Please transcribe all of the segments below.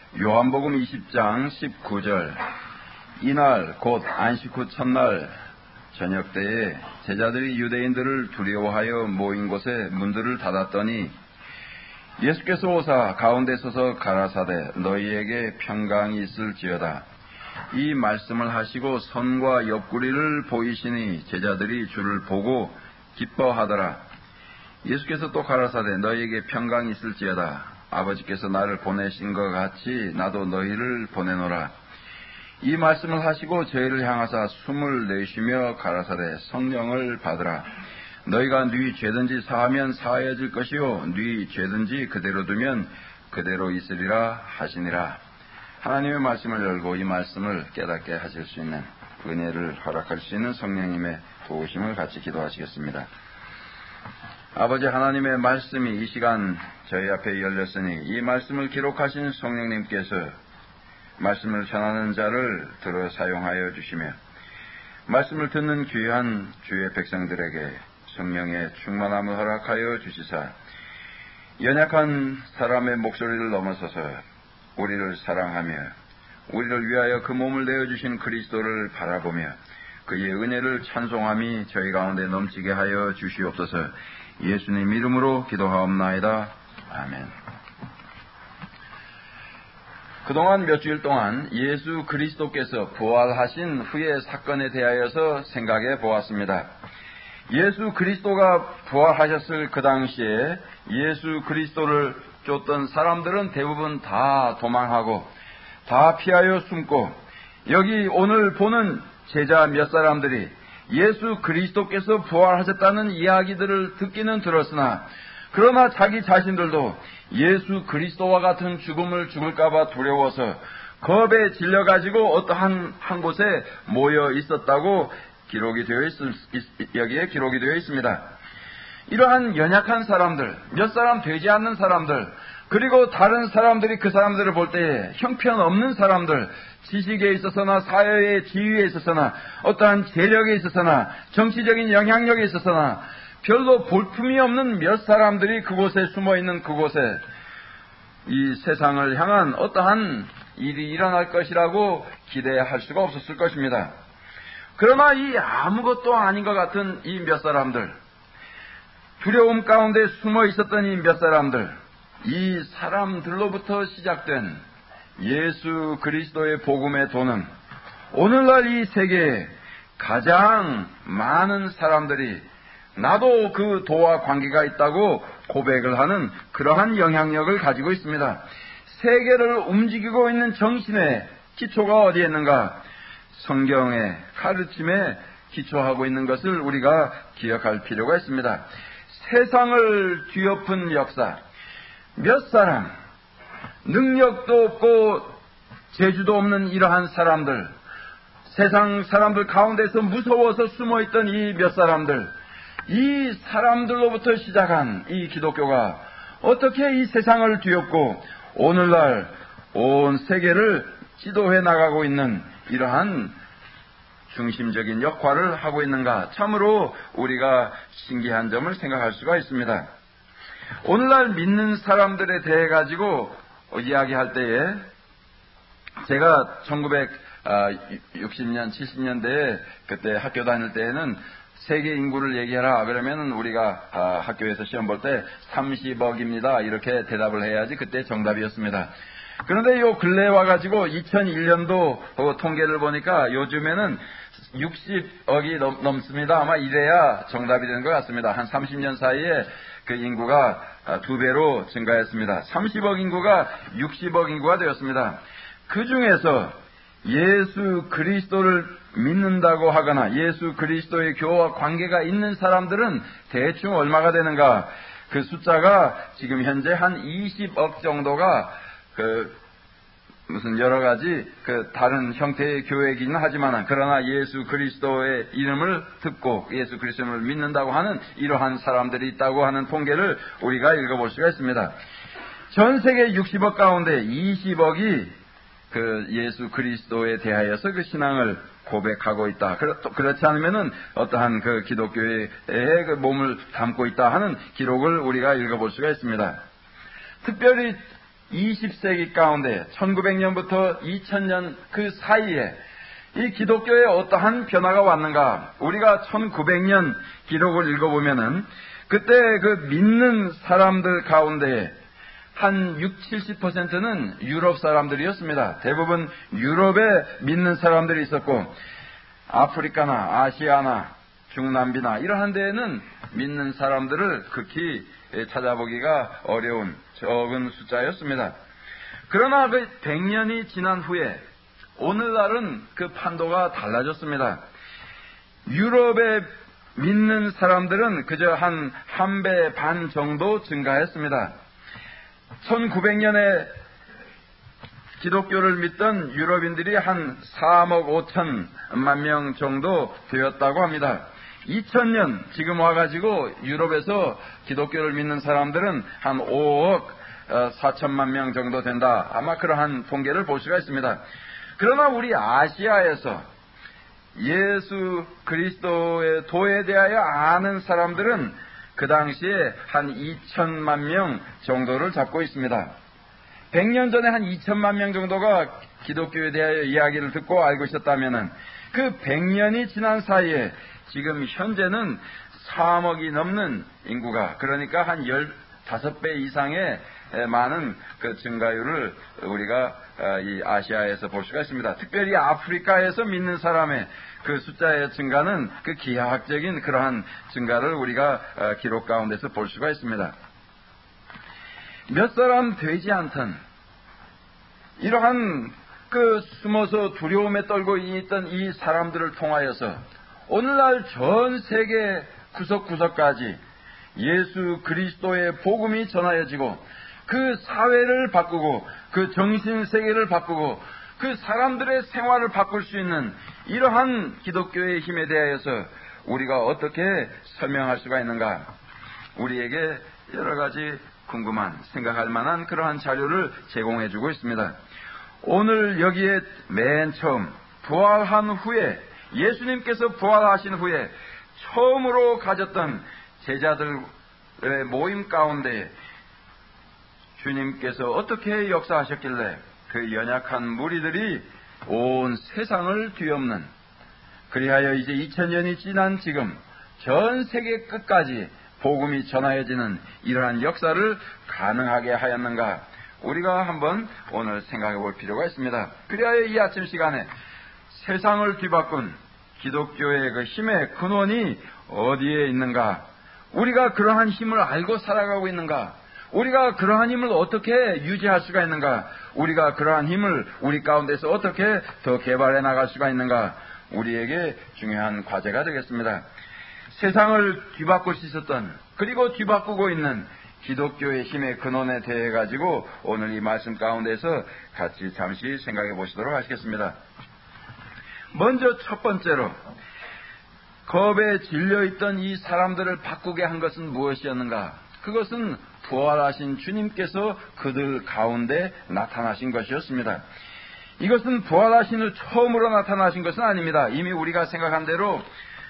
요한복음 20장 19절. 이날 곧 안식 후 첫날 저녁 때에 제자들이 유대인들을 두려워하여 모인 곳에 문들을 닫았더니 예수께서 오사 가운데 서서 가라사대 너희에게 평강이 있을지어다. 이 말씀을 하시고 선과 옆구리를 보이시니 제자들이 주를 보고 기뻐하더라. 예수께서 또 가라사대 너희에게 평강이 있을지어다. 아버지께서 나를 보내신 것 같이 나도 너희를 보내노라. 이 말씀을 하시고 저희를 향하사 숨을 내쉬며 가라사대 성령을 받으라. 너희가 네 죄든지 사하면 사하여질 것이요 네 죄든지 그대로 두면 그대로 있으리라 하시니라. 하나님의 말씀을 열고 이 말씀을 깨닫게 하실 수 있는 은혜를 허락할 수 있는 성령님의 도우심을 같이 기도하시겠습니다. 아버지 하나님의 말씀이 이 시간 저희 앞에 열렸으니 이 말씀을 기록하신 성령님께서 말씀을 전하는 자를 들어 사용하여 주시며 말씀을 듣는 귀한 주의 백성들에게 성령의 충만함을 허락하여 주시사 연약한 사람의 목소리를 넘어서서 우리를 사랑하며 우리를 위하여 그 몸을 내어주신 그리스도를 바라보며 그의 은혜를 찬송함이 저희 가운데 넘치게 하여 주시옵소서. 예수님 이름으로 기도하옵나이다. 아멘. 그동안 몇 주일 동안 예수 그리스도께서 부활하신 후의 사건에 대하여서 생각해 보았습니다. 예수 그리스도가 부활하셨을 그 당시에 예수 그리스도를 쫓던 사람들은 대부분 다 도망하고 다 피하여 숨고 여기 오늘 보는 제자 몇 사람들이 예수 그리스도께서 부활하셨다는 이야기들을 듣기는 들었으나 그러나 자기 자신들도 예수 그리스도와 같은 죽음을 죽을까봐 두려워서 겁에 질려가지고 어떠한 한 곳에 모여 있었다고 여기에 기록이 되어 있습니다. 이러한 연약한 사람들, 몇 사람 되지 않는 사람들, 그리고 다른 사람들이 그 사람들을 볼 때에 형편없는 사람들, 지식에 있어서나 사회의 지위에 있어서나 어떠한 재력에 있어서나 정치적인 영향력에 있어서나 별로 볼품이 없는 몇 사람들이 그곳에 숨어있는 그곳에 이 세상을 향한 어떠한 일이 일어날 것이라고 기대할 수가 없었을 것입니다. 그러나 이 아무것도 아닌 것 같은 이 몇 사람들, 두려움 가운데 숨어 있었던 이 몇 사람들, 이 사람들로부터 시작된 예수 그리스도의 복음의 도는 오늘날 이 세계에 가장 많은 사람들이 나도 그 도와 관계가 있다고 고백을 하는 그러한 영향력을 가지고 있습니다. 세계를 움직이고 있는 정신의 기초가 어디에 있는가? 성경의 가르침에 기초하고 있는 것을 우리가 기억할 필요가 있습니다. 세상을 뒤엎은 역사, 몇 사람, 능력도 없고 재주도 없는 이러한 사람들, 세상 사람들 가운데서 무서워서 숨어있던 이 몇 사람들, 이 사람들로부터 시작한 이 기독교가 어떻게 이 세상을 뒤엎고 오늘날 온 세계를 지도해 나가고 있는 이러한 중심적인 역할을 하고 있는가, 참으로 우리가 신기한 점을 생각할 수가 있습니다. 오늘날 믿는 사람들에 대해 가지고 이야기할 때에 제가 1960년, 70년대에 그때 학교 다닐 때에는 세계 인구를 얘기해라 그러면 우리가 학교에서 시험 볼 때 30억입니다 이렇게 대답을 해야지 그때 정답이었습니다. 그런데 요 근래에 와가지고 2001년도 통계를 보니까 요즘에는 60억이 넘습니다. 아마 이래야 정답이 되는 것 같습니다. 한 30년 사이에 그 인구가 2배로 증가했습니다. 30억 인구가 60억 인구가 되었습니다. 그 중에서 예수 그리스도를 믿는다고 하거나 예수 그리스도의 교와 관계가 있는 사람들은 대충 얼마가 되는가? 그 숫자가 지금 현재 한 20억 정도가 무슨 여러 가지 다른 형태의 교회이기는 하지만 그러나 예수 그리스도의 이름을 듣고 예수 그리스도를 믿는다고 하는 이러한 사람들이 있다고 하는 통계를 우리가 읽어볼 수가 있습니다. 전 세계 60억 가운데 20억이 예수 그리스도에 대하여서 그 신앙을 고백하고 있다. 그렇지 않으면은 어떠한 그 기독교의 그 몸을 담고 있다 하는 기록을 우리가 읽어볼 수가 있습니다. 특별히 20세기 가운데 1900년부터 2000년 그 사이에 이 기독교에 어떠한 변화가 왔는가? 우리가 1900년 기록을 읽어보면은 그때 그 믿는 사람들 가운데 한 60, 70%는 유럽 사람들이었습니다. 대부분 유럽에 믿는 사람들이 있었고 아프리카나 아시아나 중남미나 이러한 데에는 믿는 사람들을 극히 찾아보기가 어려운 적은 숫자였습니다. 그러나 그 100년이 지난 후에 오늘날은 그 판도가 달라졌습니다. 유럽에 믿는 사람들은 그저 한 배 반 정도 증가했습니다. 1900년에 기독교를 믿던 유럽인들이 한 3억 5천만 명 정도 되었다고 합니다. 2000년 지금 와가지고 유럽에서 기독교를 믿는 사람들은 한 5억 4천만 명 정도 된다. 아마 그러한 통계를 볼 수가 있습니다. 그러나 우리 아시아에서 예수 그리스도의 도에 대하여 아는 사람들은 그 당시에 한 2천만 명 정도를 잡고 있습니다. 100년 전에 한 2천만 명 정도가 기독교에 대하여 이야기를 듣고 알고 있었다면은 그 100년이 지난 사이에 지금 현재는 3억이 넘는 인구가, 그러니까 한 15배 이상의 많은 그 증가율을 우리가 이 아시아에서 볼 수가 있습니다. 특별히 아프리카에서 믿는 사람의 그 숫자의 증가는 그 기하학적인 그러한 증가를 우리가 기록 가운데서 볼 수가 있습니다. 몇 사람 되지 않던 이러한 그 숨어서 두려움에 떨고 있던 이 사람들을 통하여서 오늘날 전 세계 구석구석까지 예수 그리스도의 복음이 전하여지고 그 사회를 바꾸고 그 정신세계를 바꾸고 그 사람들의 생활을 바꿀 수 있는 이러한 기독교의 힘에 대하여서 우리가 어떻게 설명할 수가 있는가? 우리에게 여러 가지 궁금한, 생각할 만한 그러한 자료를 제공해 주고 있습니다. 오늘 여기에 맨 처음 부활한 후에, 예수님께서 부활하신 후에 처음으로 가졌던 제자들의 모임 가운데 주님께서 어떻게 역사하셨길래 그 연약한 무리들이 온 세상을 뒤엎는, 그리하여 이제 2000년이 지난 지금 전 세계 끝까지 복음이 전하여지는 이러한 역사를 가능하게 하였는가? 우리가 한번 오늘 생각해 볼 필요가 있습니다. 그리하여 이 아침 시간에 세상을 뒤바꾼 기독교의 그 힘의 근원이 어디에 있는가? 우리가 그러한 힘을 알고 살아가고 있는가? 우리가 그러한 힘을 어떻게 유지할 수가 있는가? 우리가 그러한 힘을 우리 가운데서 어떻게 더 개발해 나갈 수가 있는가? 우리에게 중요한 과제가 되겠습니다. 세상을 뒤바꿀 수 있었던, 그리고 뒤바꾸고 있는 기독교의 힘의 근원에 대해 가지고 오늘 이 말씀 가운데서 같이 잠시 생각해 보시도록 하시겠습니다. 먼저 첫 번째로 겁에 질려있던 이 사람들을 바꾸게 한 것은 무엇이었는가? 그것은 부활하신 주님께서 그들 가운데 나타나신 것이었습니다. 이것은 부활하신 후 처음으로 나타나신 것은 아닙니다. 이미 우리가 생각한 대로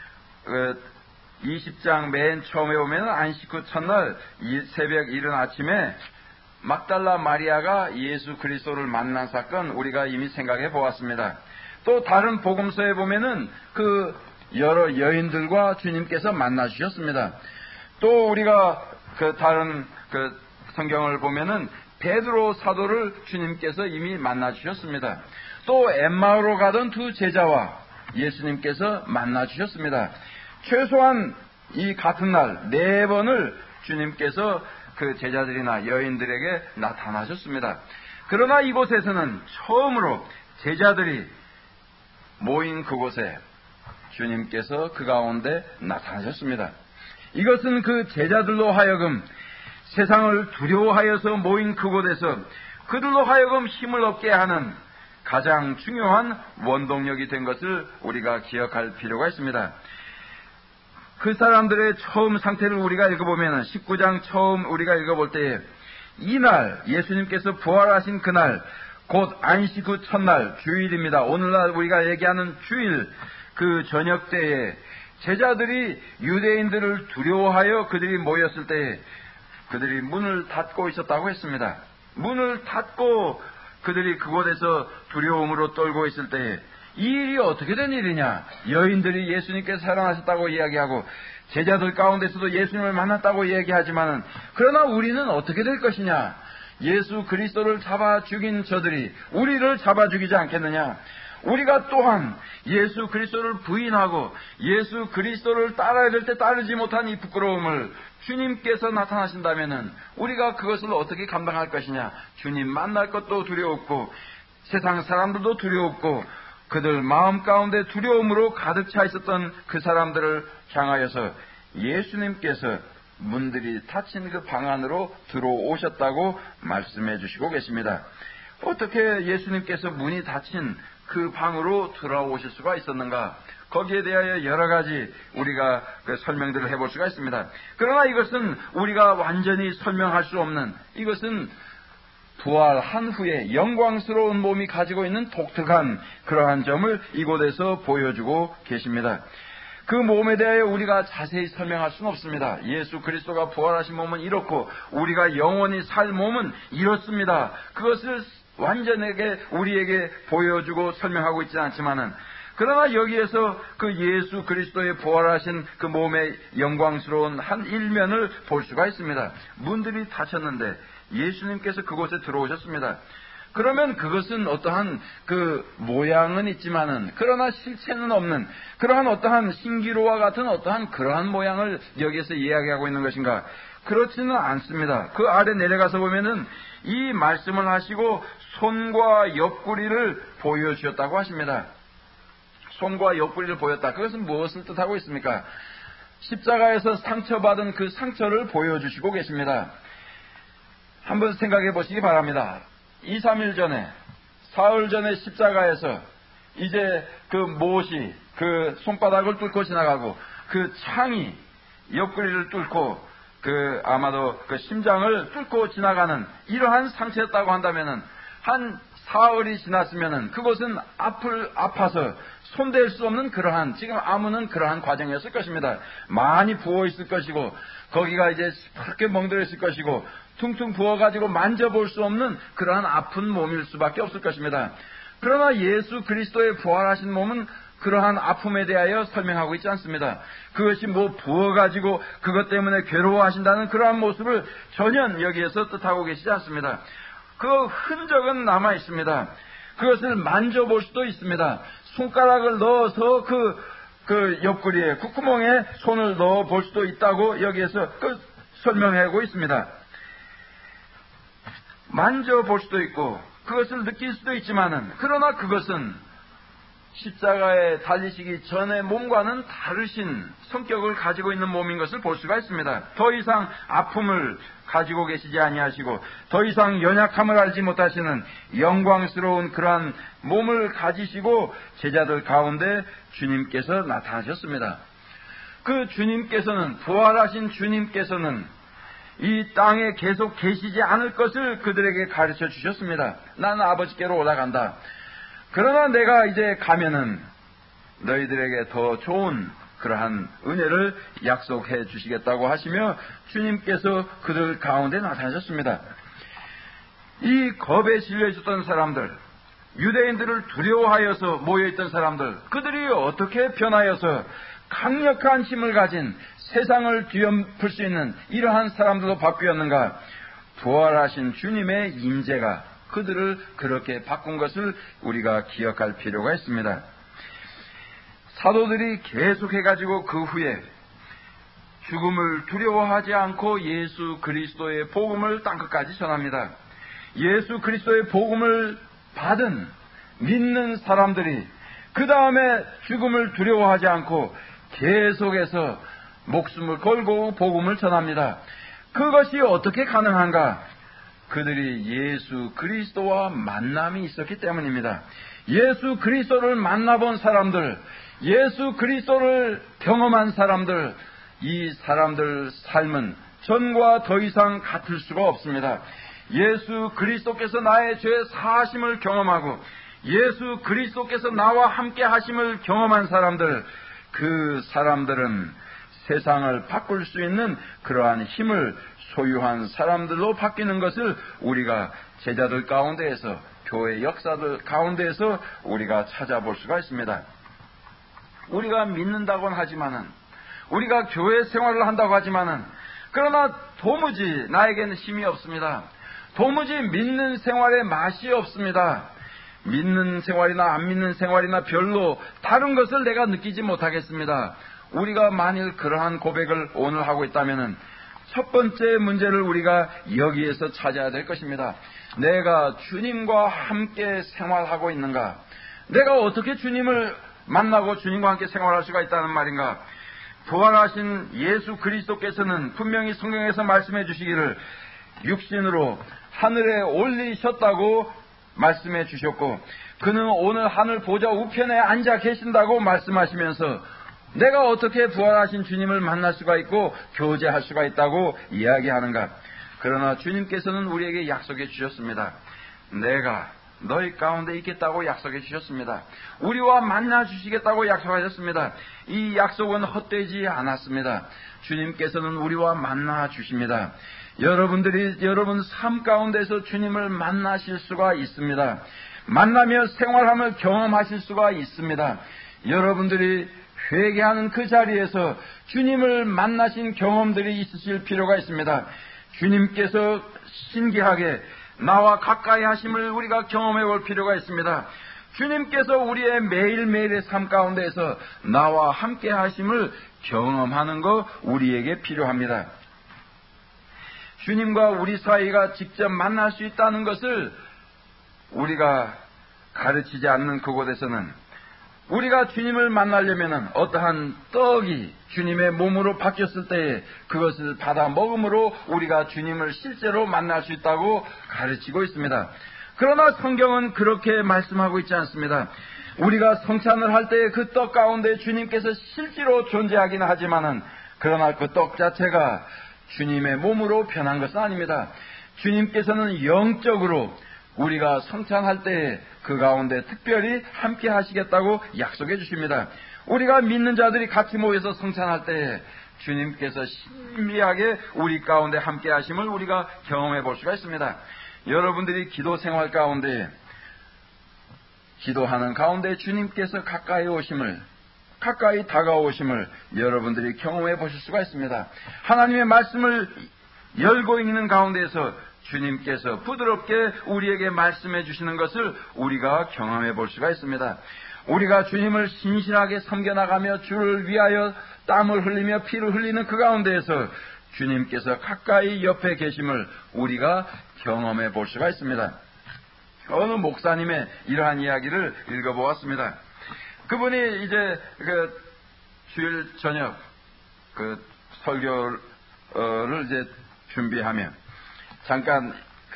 20장 맨 처음에 보면 안식 후 첫날 새벽 이른 아침에 막달라 마리아가 예수 그리스도를 만난 사건 우리가 이미 생각해 보았습니다. 또 다른 복음서에 보면은 그 여러 여인들과 주님께서 만나주셨습니다. 또 우리가 그 다른 그 성경을 보면은 베드로 사도를 주님께서 이미 만나주셨습니다. 또 엠마오로 가던 두 제자와 예수님께서 만나주셨습니다. 최소한 이 같은 날 4번을 주님께서 그 제자들이나 여인들에게 나타나셨습니다. 그러나 이곳에서는 처음으로 제자들이 모인 그곳에 주님께서 그 가운데 나타나셨습니다. 이것은 그 제자들로 하여금 세상을 두려워하여서 모인 그곳에서 그들로 하여금 힘을 얻게 하는 가장 중요한 원동력이 된 것을 우리가 기억할 필요가 있습니다. 그 사람들의 처음 상태를 우리가 읽어보면 19장 처음 우리가 읽어볼 때에 이날 예수님께서 부활하신 그날 곧 안식 후 첫날 주일입니다. 오늘날 우리가 얘기하는 주일 그 저녁 때에 제자들이 유대인들을 두려워하여 그들이 모였을 때에 그들이 문을 닫고 있었다고 했습니다. 문을 닫고 그들이 그곳에서 두려움으로 떨고 있을 때에 이 일이 어떻게 된 일이냐? 여인들이 예수님께서 살아나셨다고 이야기하고 제자들 가운데서도 예수님을 만났다고 이야기하지만은 그러나 우리는 어떻게 될 것이냐? 예수 그리스도를 잡아 죽인 저들이 우리를 잡아 죽이지 않겠느냐? 우리가 또한 예수 그리스도를 부인하고 예수 그리스도를 따라야 될 때 따르지 못한 이 부끄러움을 주님께서 나타나신다면은 우리가 그것을 어떻게 감당할 것이냐? 주님 만날 것도 두려웠고 세상 사람들도 두려웠고 그들 마음 가운데 두려움으로 가득 차 있었던 그 사람들을 향하여서 예수님께서 문들이 닫힌 그 방 안으로 들어오셨다고 말씀해 주시고 계십니다. 어떻게 예수님께서 문이 닫힌 그 방으로 들어오실 수가 있었는가? 거기에 대하여 여러 가지 우리가 설명들을 해볼 수가 있습니다. 그러나 이것은 우리가 완전히 설명할 수 없는, 이것은 부활한 후에 영광스러운 몸이 가지고 있는 독특한 그러한 점을 이곳에서 보여주고 계십니다. 그 몸에 대하여 우리가 자세히 설명할 수는 없습니다. 예수 그리스도가 부활하신 몸은 이렇고 우리가 영원히 살 몸은 이렇습니다. 그것을 완전하게 우리에게 보여주고 설명하고 있지는 않지만은, 그러나 여기에서 그 예수 그리스도의 부활하신 그 몸의 영광스러운 한 일면을 볼 수가 있습니다. 문들이 닫혔는데 예수님께서 그곳에 들어오셨습니다. 그러면 그것은 어떠한 그 모양은 있지만은 그러나 실체는 없는 그러한 어떠한 신기루와 같은 어떠한 그러한 모양을 여기에서 이야기하고 있는 것인가? 그렇지는 않습니다. 그 아래 내려가서 보면은 이 말씀을 하시고 손과 옆구리를 보여주셨다고 하십니다. 손과 옆구리를 보였다. 그것은 무엇을 뜻하고 있습니까? 십자가에서 상처받은 그 상처를 보여주시고 계십니다. 한번 생각해 보시기 바랍니다. 2, 3일 전에, 사흘 전에 십자가에서 이제 그 못이 그 손바닥을 뚫고 지나가고 그 창이 옆구리를 뚫고 그 아마도 그 심장을 뚫고 지나가는 이러한 상처였다고 한다면은 한 사흘이 지났으면은 그것은 아파서 손댈 수 없는 그러한, 지금 아무는 그러한 과정이었을 것입니다. 많이 부어 있을 것이고 거기가 이제 그렇게 멍들어 있을 것이고 퉁퉁 부어가지고 만져볼 수 없는 그러한 아픈 몸일 수밖에 없을 것입니다. 그러나 예수 그리스도의 부활하신 몸은 그러한 아픔에 대하여 설명하고 있지 않습니다. 그것이 뭐 부어가지고 그것 때문에 괴로워하신다는 그러한 모습을 전혀 여기에서 뜻하고 계시지 않습니다. 그 흔적은 남아 있습니다. 그것을 만져볼 수도 있습니다. 손가락을 넣어서 그 옆구리에, 콧구멍에 손을 넣어 볼 수도 있다고 여기에서 설명하고 있습니다. 만져볼 수도 있고 그것을 느낄 수도 있지만은, 그러나 그것은 십자가에 달리시기 전의 몸과는 다르신 성격을 가지고 있는 몸인 것을 볼 수가 있습니다. 더 이상 아픔을 가지고 계시지 아니하시고 더 이상 연약함을 알지 못하시는 영광스러운 그러한 몸을 가지시고 제자들 가운데 주님께서 나타나셨습니다. 그 주님께서는, 부활하신 주님께서는 이 땅에 계속 계시지 않을 것을 그들에게 가르쳐 주셨습니다. 나는 아버지께로 올라간다. 그러나 내가 이제 가면은 너희들에게 더 좋은 그러한 은혜를 약속해 주시겠다고 하시며 주님께서 그들 가운데 나타나셨습니다. 이 겁에 실려 있었던 사람들, 유대인들을 두려워하여서 모여있던 사람들, 그들이 어떻게 변하여서 강력한 힘을 가진 세상을 뒤엎을 수 있는 이러한 사람들로 바뀌었는가? 부활하신 주님의 임재가 그들을 그렇게 바꾼 것을 우리가 기억할 필요가 있습니다. 사도들이 계속해가지고 그 후에 죽음을 두려워하지 않고 예수 그리스도의 복음을 땅끝까지 전합니다. 예수 그리스도의 복음을 받은 믿는 사람들이 그 다음에 죽음을 두려워하지 않고 계속해서 목숨을 걸고 복음을 전합니다. 그것이 어떻게 가능한가? 그들이 예수 그리스도와 만남이 있었기 때문입니다. 예수 그리스도를 만나본 사람들, 예수 그리스도를 경험한 사람들, 이 사람들 삶은 전과 더 이상 같을 수가 없습니다. 예수 그리스도께서 나의 죄 사하심을 경험하고 예수 그리스도께서 나와 함께 하심을 경험한 사람들, 그 사람들은 세상을 바꿀 수 있는 그러한 힘을 소유한 사람들로 바뀌는 것을 우리가 제자들 가운데에서, 교회 역사들 가운데에서 우리가 찾아볼 수가 있습니다. 우리가 믿는다고는 하지만은, 우리가 교회 생활을 한다고 하지만은, 그러나 도무지 나에게는 힘이 없습니다. 도무지 믿는 생활에 맛이 없습니다. 믿는 생활이나 안 믿는 생활이나 별로 다른 것을 내가 느끼지 못하겠습니다. 우리가 만일 그러한 고백을 오늘 하고 있다면은 첫 번째 문제를 우리가 여기에서 찾아야 될 것입니다. 내가 주님과 함께 생활하고 있는가? 내가 어떻게 주님을 만나고 주님과 함께 생활할 수가 있다는 말인가? 부활하신 예수 그리스도께서는 분명히 성경에서 말씀해 주시기를 육신으로 하늘에 올리셨다고 말씀해 주셨고, 그는 오늘 하늘 보좌 우편에 앉아 계신다고 말씀하시면서 내가 어떻게 부활하신 주님을 만날 수가 있고 교제할 수가 있다고 이야기하는가? 그러나 주님께서는 우리에게 약속해 주셨습니다. 내가 너희 가운데 있겠다고 약속해 주셨습니다. 우리와 만나 주시겠다고 약속하셨습니다. 이 약속은 헛되지 않았습니다. 주님께서는 우리와 만나 주십니다. 여러분 삶 가운데서 주님을 만나실 수가 있습니다. 만나며 생활함을 경험하실 수가 있습니다. 여러분들이 회개하는 그 자리에서 주님을 만나신 경험들이 있으실 필요가 있습니다. 주님께서 신기하게 나와 가까이 하심을 우리가 경험해 볼 필요가 있습니다. 주님께서 우리의 매일매일의 삶 가운데에서 나와 함께 하심을 경험하는 것 우리에게 필요합니다. 주님과 우리 사이가 직접 만날 수 있다는 것을 우리가 가르치지 않는 그곳에서는 우리가 주님을 만나려면 어떠한 떡이 주님의 몸으로 바뀌었을 때에 그것을 받아 먹음으로 우리가 주님을 실제로 만날 수 있다고 가르치고 있습니다. 그러나 성경은 그렇게 말씀하고 있지 않습니다. 우리가 성찬을 할 때에 그 떡 가운데 주님께서 실제로 존재하긴 하지만은 그러나 그 떡 자체가 주님의 몸으로 변한 것은 아닙니다. 주님께서는 영적으로 우리가 성찬할 때에 그 가운데 특별히 함께 하시겠다고 약속해 주십니다. 우리가 믿는 자들이 같이 모여서 성찬할 때에 주님께서 신비하게 우리 가운데 함께 하심을 우리가 경험해 볼 수가 있습니다. 여러분들이 기도 생활 가운데 기도하는 가운데 주님께서 가까이 다가오심을 여러분들이 경험해 보실 수가 있습니다. 하나님의 말씀을 열고 있는 가운데에서 주님께서 부드럽게 우리에게 말씀해 주시는 것을 우리가 경험해 볼 수가 있습니다. 우리가 주님을 신실하게 섬겨나가며 주를 위하여 땀을 흘리며 피를 흘리는 그 가운데에서 주님께서 가까이 옆에 계심을 우리가 경험해 볼 수가 있습니다. 어느 목사님의 이러한 이야기를 읽어보았습니다. 그분이 이제 주일 저녁 설교를 이제 준비하며 잠깐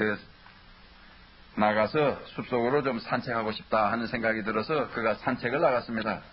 나가서 숲속으로 좀 산책하고 싶다 하는 생각이 들어서 그가 산책을 나갔습니다.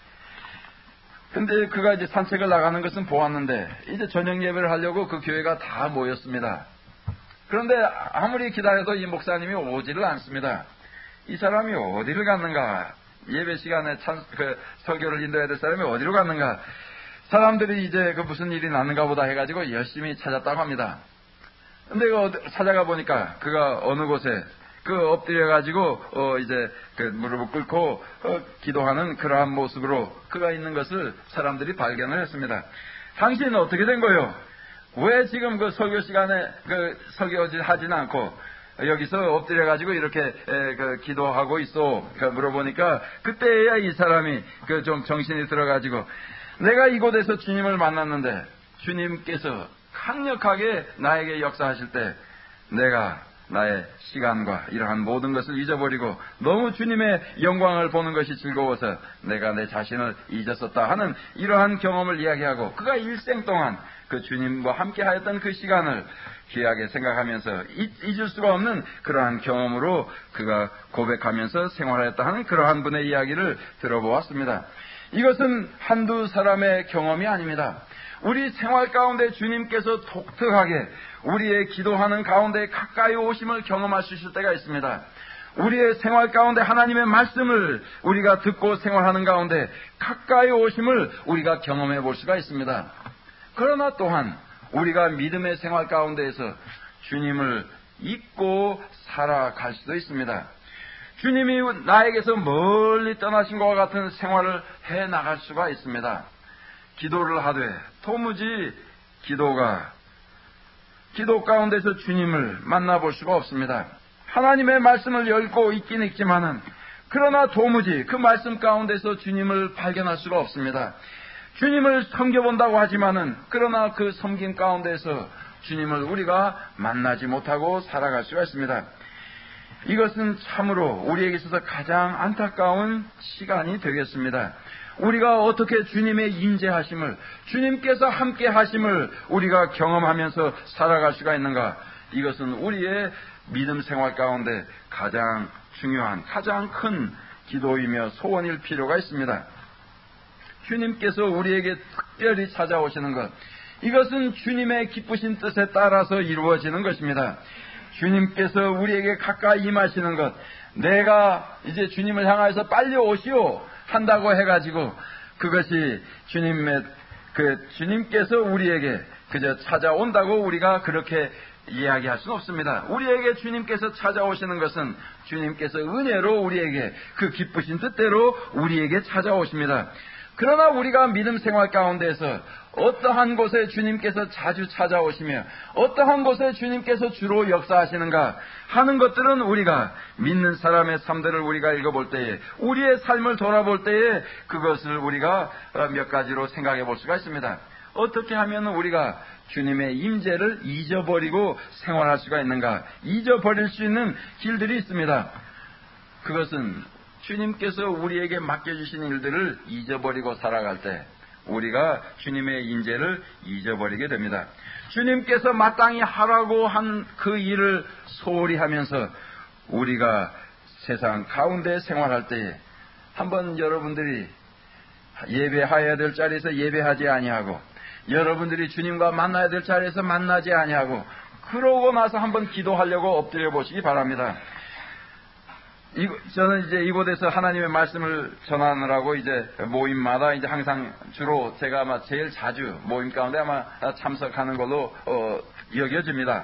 근데 그가 이제 산책을 나가는 것은 보았는데 이제 저녁 예배를 하려고 그 교회가 다 모였습니다. 그런데 아무리 기다려도 이 목사님이 오지를 않습니다. 이 사람이 어디를 갔는가? 예배 시간에 설교를 인도해야 될 사람이 어디로 갔는가? 사람들이 이제 무슨 일이 났는가 보다 해가지고 열심히 찾았다고 합니다. 근데 찾아가 보니까 그가 어느 곳에 엎드려가지고 이제 무릎을 꿇고 기도하는 그러한 모습으로 그가 있는 것을 사람들이 발견을 했습니다. 당신은 어떻게 된 거요? 왜 지금 설교 시간에 설교를 하지는 않고 여기서 엎드려가지고 이렇게 기도하고 있어? 물어보니까 그때야 이 사람이 좀 정신이 들어가지고 내가 이곳에서 주님을 만났는데 주님께서 강력하게 나에게 역사하실 때 내가 나의 시간과 이러한 모든 것을 잊어버리고 너무 주님의 영광을 보는 것이 즐거워서 내가 내 자신을 잊었었다 하는 이러한 경험을 이야기하고 그가 일생 동안 그 주님과 함께 하였던 그 시간을 귀하게 생각하면서 잊을 수가 없는 그러한 경험으로 그가 고백하면서 생활했다 하는 그러한 분의 이야기를 들어보았습니다. 이것은 한두 사람의 경험이 아닙니다. 우리 생활 가운데 주님께서 독특하게 우리의 기도하는 가운데 가까이 오심을 경험할 수 있을 때가 있습니다. 우리의 생활 가운데 하나님의 말씀을 우리가 듣고 생활하는 가운데 가까이 오심을 우리가 경험해 볼 수가 있습니다. 그러나 또한 우리가 믿음의 생활 가운데에서 주님을 잊고 살아갈 수도 있습니다. 주님이 나에게서 멀리 떠나신 것과 같은 생활을 해 나갈 수가 있습니다. 기도를 하되 도무지 기도 가운데서 주님을 만나볼 수가 없습니다. 하나님의 말씀을 읽고 있긴 읽지만은 그러나 도무지 그 말씀 가운데서 주님을 발견할 수가 없습니다. 주님을 섬겨본다고 하지만은 그러나 그 섬김 가운데서 주님을 우리가 만나지 못하고 살아갈 수가 있습니다. 이것은 참으로 우리에게 있어서 가장 안타까운 시간이 되겠습니다. 우리가 어떻게 주님의 임재하심을, 주님께서 함께 하심을 우리가 경험하면서 살아갈 수가 있는가? 이것은 우리의 믿음 생활 가운데 가장 중요한, 가장 큰 기도이며 소원일 필요가 있습니다. 주님께서 우리에게 특별히 찾아오시는 것, 이것은 주님의 기쁘신 뜻에 따라서 이루어지는 것입니다. 주님께서 우리에게 가까이 임하시는 것, 내가 이제 주님을 향해서 빨리 오시오 한다고 해가지고 그것이 주님께서 우리에게 그저 찾아온다고 우리가 그렇게 이야기할 수는 없습니다. 우리에게 주님께서 찾아오시는 것은 주님께서 은혜로 우리에게 그 기쁘신 뜻대로 우리에게 찾아오십니다. 그러나 우리가 믿음 생활 가운데서 어떠한 곳에 주님께서 자주 찾아오시며 어떠한 곳에 주님께서 주로 역사하시는가 하는 것들은 우리가 믿는 사람의 삶들을 우리가 읽어볼 때에, 우리의 삶을 돌아볼 때에 그것을 우리가 몇 가지로 생각해 볼 수가 있습니다. 어떻게 하면 우리가 주님의 임재를 잊어버리고 생활할 수가 있는가? 잊어버릴 수 있는 길들이 있습니다. 그것은 주님께서 우리에게 맡겨주신 일들을 잊어버리고 살아갈 때 우리가 주님의 임재를 잊어버리게 됩니다. 주님께서 마땅히 하라고 한 그 일을 소홀히 하면서 우리가 세상 가운데 생활할 때에 한번 여러분들이 예배해야 될 자리에서 예배하지 아니하고, 여러분들이 주님과 만나야 될 자리에서 만나지 아니하고, 그러고 나서 한번 기도하려고 엎드려 보시기 바랍니다. 저는 이제 이곳에서 하나님의 말씀을 전하느라고 이제 모임마다 이제 항상 주로 제가 아마 제일 자주 모임 가운데 아마 참석하는 걸로 여겨집니다.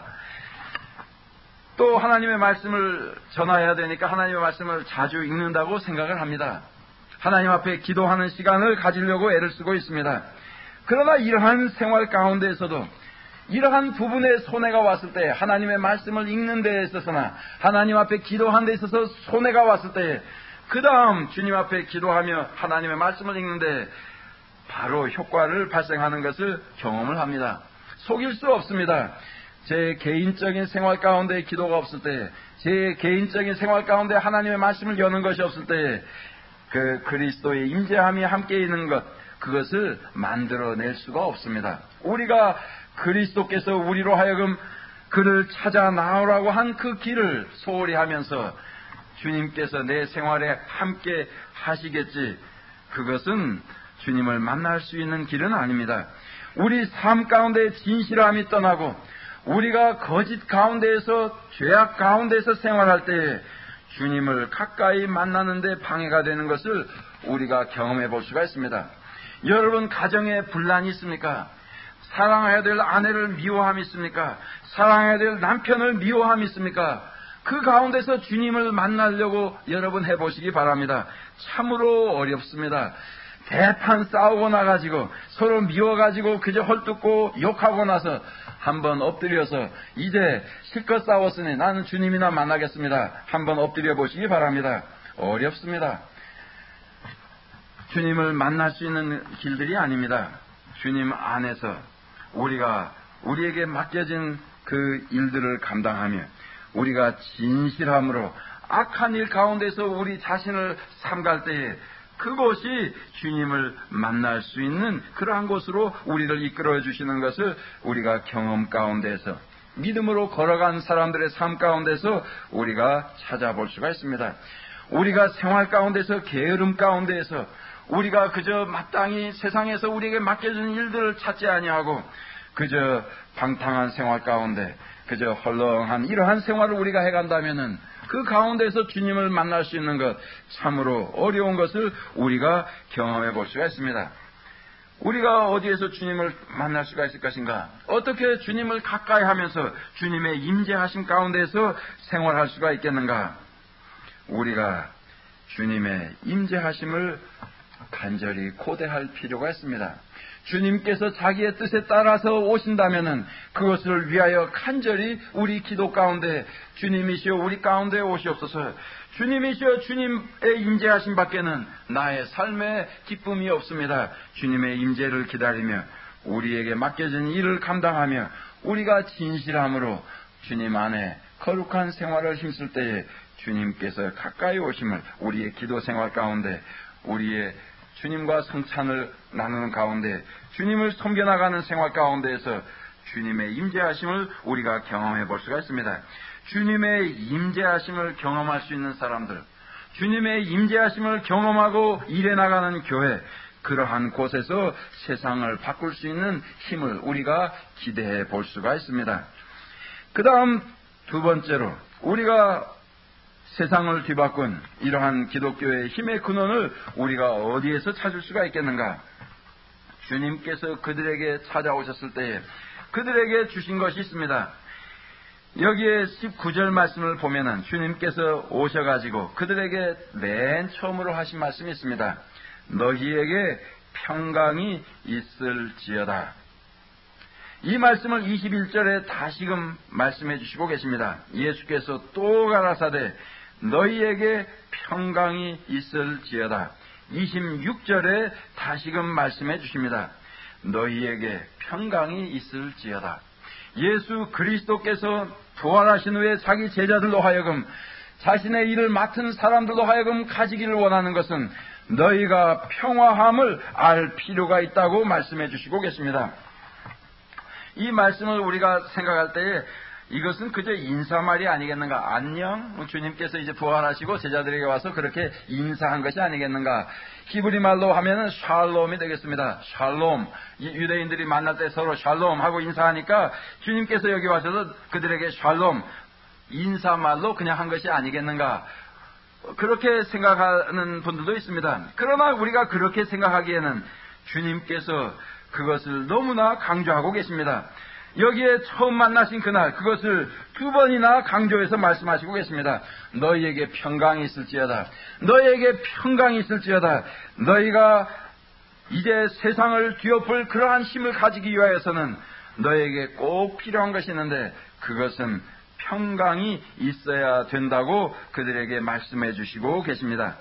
또 하나님의 말씀을 전해야 되니까 하나님의 말씀을 자주 읽는다고 생각을 합니다. 하나님 앞에 기도하는 시간을 가지려고 애를 쓰고 있습니다. 그러나 이러한 생활 가운데에서도 이러한 부분에 손해가 왔을 때, 하나님의 말씀을 읽는 데에 있어서나 하나님 앞에 기도하는 데 있어서 손해가 왔을 때, 그 다음 주님 앞에 기도하며 하나님의 말씀을 읽는데 바로 효과를 발생하는 것을 경험을 합니다. 속일 수 없습니다. 제 개인적인 생활 가운데 기도가 없을 때, 제 개인적인 생활 가운데 하나님의 말씀을 여는 것이 없을 때, 그 그리스도의 임재함이 함께 있는 것, 그것을 만들어낼 수가 없습니다. 우리가 그리스도께서 우리로 하여금 그를 찾아 나오라고 한 그 길을 소홀히 하면서 주님께서 내 생활에 함께 하시겠지, 그것은 주님을 만날 수 있는 길은 아닙니다. 우리 삶 가운데 진실함이 떠나고 우리가 거짓 가운데에서, 죄악 가운데에서 생활할 때 주님을 가까이 만나는데 방해가 되는 것을 우리가 경험해 볼 수가 있습니다. 여러분 가정에 분란이 있습니까? 사랑해야 될 아내를 미워함이 있습니까? 사랑해야 될 남편을 미워함이 있습니까? 그 가운데서 주님을 만나려고 여러분 해보시기 바랍니다. 참으로 어렵습니다. 대판 싸우고 나가지고 서로 미워가지고 그저 헐뜯고 욕하고 나서 한번 엎드려서 이제 실컷 싸웠으니 나는 주님이나 만나겠습니다. 한번 엎드려 보시기 바랍니다. 어렵습니다. 주님을 만날 수 있는 길들이 아닙니다. 주님 안에서 우리에게 맡겨진 그 일들을 감당하며 우리가 진실함으로 악한 일 가운데서 우리 자신을 삼갈 때에 그곳이 주님을 만날 수 있는 그러한 곳으로 우리를 이끌어 주시는 것을 우리가 경험 가운데서, 믿음으로 걸어간 사람들의 삶 가운데서 우리가 찾아볼 수가 있습니다. 우리가 생활 가운데서, 게으름 가운데에서 우리가 그저 마땅히 세상에서 우리에게 맡겨진 일들을 찾지 아니하고 그저 방탕한 생활 가운데 그저 헐렁한 이러한 생활을 우리가 해간다면은 그 가운데서 주님을 만날 수 있는 것 참으로 어려운 것을 우리가 경험해 볼 수가 있습니다. 우리가 어디에서 주님을 만날 수가 있을 것인가? 어떻게 주님을 가까이 하면서 주님의 임재하심 가운데서 생활할 수가 있겠는가? 우리가 주님의 임재하심을 간절히 고대할 필요가 있습니다. 주님께서 자기의 뜻에 따라서 오신다면은 그것을 위하여 간절히 우리 기도 가운데 주님이시여 우리 가운데 오시옵소서. 주님이시여 주님의 임재하심 밖에는 나의 삶에 기쁨이 없습니다. 주님의 임재를 기다리며 우리에게 맡겨진 일을 감당하며 우리가 진실함으로 주님 안에 거룩한 생활을 힘쓸 때에 주님께서 가까이 오심을 우리의 기도 생활 가운데 우리의 주님과 성찬을 나누는 가운데 주님을 섬겨나가는 생활 가운데에서 주님의 임재하심을 우리가 경험해 볼 수가 있습니다. 주님의 임재하심을 경험할 수 있는 사람들, 주님의 임재하심을 경험하고 일해 나가는 교회, 그러한 곳에서 세상을 바꿀 수 있는 힘을 우리가 기대해 볼 수가 있습니다. 그 다음 두 번째로 우리가 세상을 뒤바꾼 이러한 기독교의 힘의 근원을 우리가 어디에서 찾을 수가 있겠는가? 주님께서 그들에게 찾아오셨을 때에 그들에게 주신 것이 있습니다. 여기에 19절 말씀을 보면은 주님께서 오셔가지고 그들에게 맨 처음으로 하신 말씀이 있습니다. 너희에게 평강이 있을지어다. 이 말씀을 21절에 다시금 말씀해 주시고 계십니다. 예수께서 또 가라사대 너희에게 평강이 있을지어다. 26절에 다시금 말씀해 주십니다. 너희에게 평강이 있을지어다. 예수 그리스도께서 부활하신 후에 자기 제자들로 하여금 자신의 일을 맡은 사람들로 하여금 가지기를 원하는 것은 너희가 평화함을 알 필요가 있다고 말씀해 주시고 계십니다. 이 말씀을 우리가 생각할 때에 이것은 그저 인사말이 아니겠는가? 안녕? 주님께서 이제 부활하시고 제자들에게 와서 그렇게 인사한 것이 아니겠는가? 히브리 말로 하면은 샬롬이 되겠습니다. 샬롬. 유대인들이 만날 때 서로 샬롬 하고 인사하니까 주님께서 여기 와서도 그들에게 샬롬, 인사말로 그냥 한 것이 아니겠는가? 그렇게 생각하는 분들도 있습니다. 그러나 우리가 그렇게 생각하기에는 주님께서 그것을 너무나 강조하고 계십니다. 여기에 처음 만나신 그날 그것을 두 번이나 강조해서 말씀하시고 계십니다. 너희에게 평강이 있을지어다. 너희에게 평강이 있을지어다. 너희가 이제 세상을 뒤엎을 그러한 힘을 가지기 위하여서는 너희에게 꼭 필요한 것이 있는데 그것은 평강이 있어야 된다고 그들에게 말씀해 주시고 계십니다.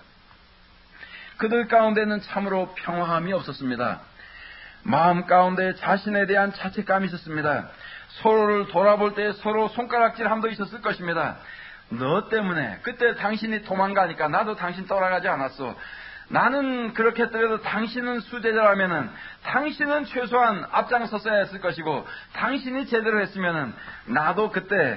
그들 가운데는 참으로 평화함이 없었습니다. 마음 가운데 자신에 대한 자책감이 있었습니다. 서로를 돌아볼 때 서로 손가락질함도 있었을 것입니다. 너 때문에 그때 당신이 도망가니까 나도 당신 따라가지 않았어. 나는 그렇게 했더라도 당신은 수제자라면은 당신은 최소한 앞장섰어야 했을 것이고 당신이 제대로 했으면은 나도 그때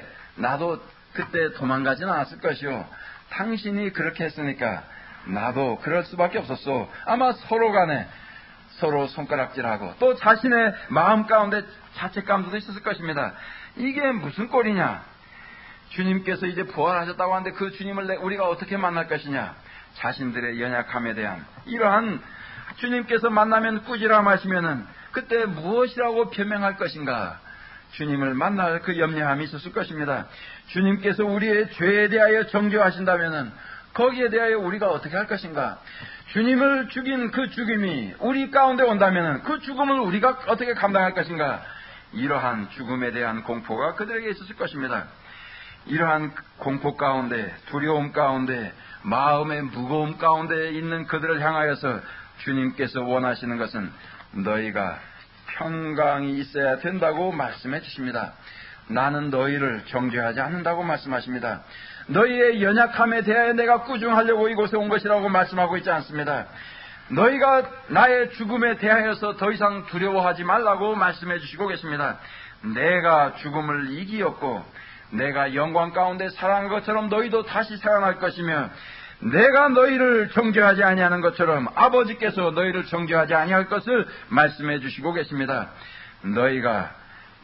도망가지는 않았을 것이요. 당신이 그렇게 했으니까 나도 그럴 수밖에 없었어. 아마 서로 간에 서로 손가락질하고 또 자신의 마음 가운데 자책감도 있었을 것입니다. 이게 무슨 꼴이냐? 주님께서 이제 부활하셨다고 하는데 그 주님을 우리가 어떻게 만날 것이냐? 자신들의 연약함에 대한 이러한 주님께서 만나면 꾸지람하시면은 그때 무엇이라고 변명할 것인가? 주님을 만날 그 염려함이 있었을 것입니다. 주님께서 우리의 죄에 대하여 정죄하신다면은 거기에 대하여 우리가 어떻게 할 것인가? 주님을 죽인 그 죽임이 우리 가운데 온다면 그 죽음을 우리가 어떻게 감당할 것인가? 이러한 죽음에 대한 공포가 그들에게 있었을 것입니다. 이러한 공포 가운데, 두려움 가운데, 마음의 무거움 가운데 있는 그들을 향하여서 주님께서 원하시는 것은 너희가 평강이 있어야 된다고 말씀해 주십니다. 나는 너희를 정죄하지 않는다고 말씀하십니다. 너희의 연약함에 대하여 내가 꾸중하려고 이곳에 온 것이라고 말씀하고 있지 않습니다. 너희가 나의 죽음에 대하여서 더 이상 두려워하지 말라고 말씀해 주시고 계십니다. 내가 죽음을 이기었고 내가 영광 가운데 살아난 것처럼 너희도 다시 살아날 것이며 내가 너희를 정죄하지 아니하는 것처럼 아버지께서 너희를 정죄하지 아니할 것을 말씀해 주시고 계십니다. 너희가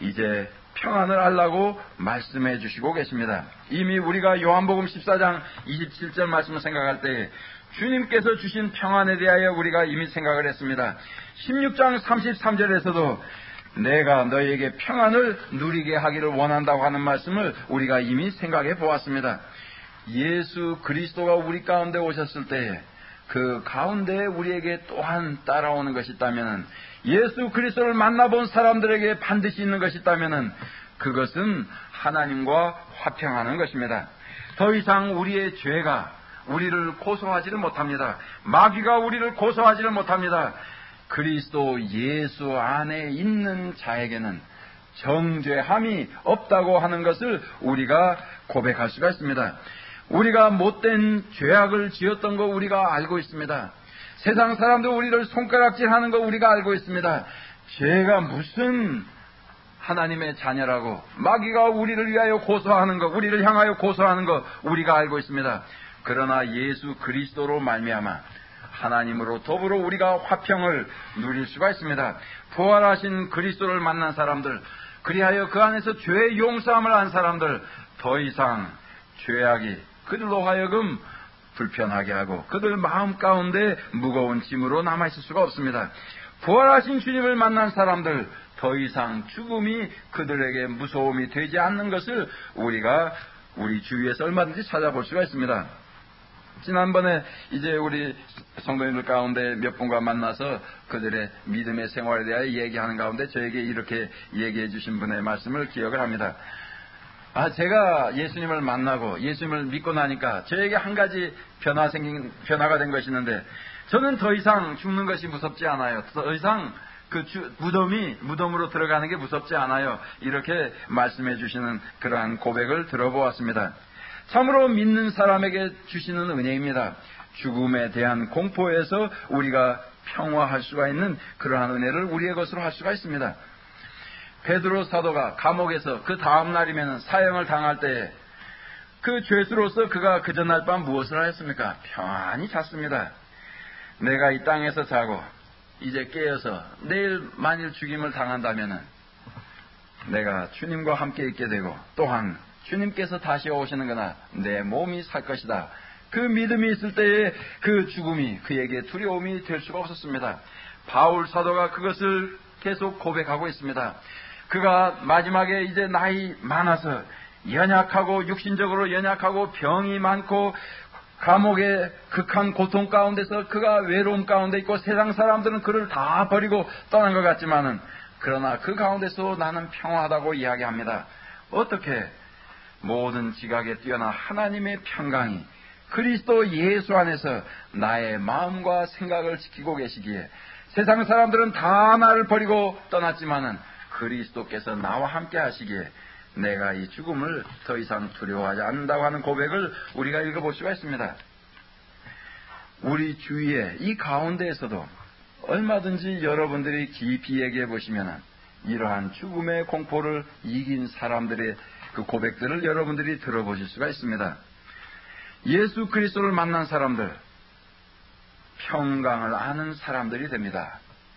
이제 평안을 알라고 말씀해 주시고 계십니다. 이미 우리가 요한복음 14장 27절 말씀을 생각할 때 주님께서 주신 평안에 대하여 우리가 이미 생각을 했습니다. 16장 33절에서도 내가 너희에게 평안을 누리게 하기를 원한다고 하는 말씀을 우리가 이미 생각해 보았습니다. 예수 그리스도가 우리 가운데 오셨을 때 그 가운데 우리에게 또한 따라오는 것이 있다면, 예수 그리스도를 만나본 사람들에게 반드시 있는 것이 있다면 그것은 하나님과 화평하는 것입니다. 더 이상 우리의 죄가 우리를 고소하지를 못합니다. 마귀가 우리를 고소하지를 못합니다. 그리스도 예수 안에 있는 자에게는 정죄함이 없다고 하는 것을 우리가 고백할 수가 있습니다. 우리가 못된 죄악을 지었던 거 우리가 알고 있습니다. 세상 사람들 우리를 손가락질하는 거 우리가 알고 있습니다. 죄가 무슨 하나님의 자녀라고 마귀가 우리를 위하여 고소하는 거, 우리를 향하여 고소하는 거 우리가 알고 있습니다. 그러나 예수 그리스도로 말미암아 하나님으로 더불어 우리가 화평을 누릴 수가 있습니다. 부활하신 그리스도를 만난 사람들, 그리하여 그 안에서 죄의 용서함을 한 사람들, 더 이상 죄악이 그들로 하여금 불편하게 하고 그들 마음 가운데 무거운 짐으로 남아있을 수가 없습니다. 부활하신 주님을 만난 사람들, 더 이상 죽음이 그들에게 무서움이 되지 않는 것을 우리가 우리 주위에서 얼마든지 찾아볼 수가 있습니다. 지난번에 이제 우리 성도님들 가운데 몇 분과 만나서 그들의 믿음의 생활에 대하여 얘기하는 가운데 저에게 이렇게 얘기해 주신 분의 말씀을 기억을 합니다. 제가 예수님을 만나고 예수님을 믿고 나니까 저에게 한 가지 변화가 된 것이 있는데, 저는 더 이상 죽는 것이 무섭지 않아요. 더 이상 그 무덤으로 들어가는 게 무섭지 않아요. 이렇게 말씀해 주시는 그러한 고백을 들어보았습니다. 참으로 믿는 사람에게 주시는 은혜입니다. 죽음에 대한 공포에서 우리가 평화할 수가 있는 그러한 은혜를 우리의 것으로 할 수가 있습니다. 베드로 사도가 감옥에서 그 다음 날이면 사형을 당할 때 그 죄수로서 그가 그 전날 밤 무엇을 하였습니까? 평안히 잤습니다. 내가 이 땅에서 자고 이제 깨어서 내일 만일 죽임을 당한다면 내가 주님과 함께 있게 되고 또한 주님께서 다시 오시는 거나 내 몸이 살 것이다. 그 믿음이 있을 때에 그 죽음이 그에게 두려움이 될 수가 없었습니다. 바울 사도가 그것을 계속 고백하고 있습니다. 그가 마지막에 이제 나이 많아서 연약하고 육신적으로 연약하고 병이 많고 감옥의 극한 고통 가운데서 그가 외로움 가운데 있고 세상 사람들은 그를 다 버리고 떠난 것 같지만은 그러나 그 가운데서 나는 평화하다고 이야기합니다. 어떻게? 모든 지각에 뛰어난 하나님의 평강이 그리스도 예수 안에서 나의 마음과 생각을 지키고 계시기에 세상 사람들은 다 나를 버리고 떠났지만은 그리스도께서 나와 함께 하시기에 내가 이 죽음을 더 이상 두려워하지 않는다고 하는 고백을 우리가 읽어볼 수가 있습니다. 우리 주위에 이 가운데에서도 얼마든지 여러분들이 깊이 얘기해 보시면 이러한 죽음의 공포를 이긴 사람들의 그 고백들을 여러분들이 들어보실 수가 있습니다. 예수 그리스도를 만난 사람들, 평강을 아는 사람들이 됩니다.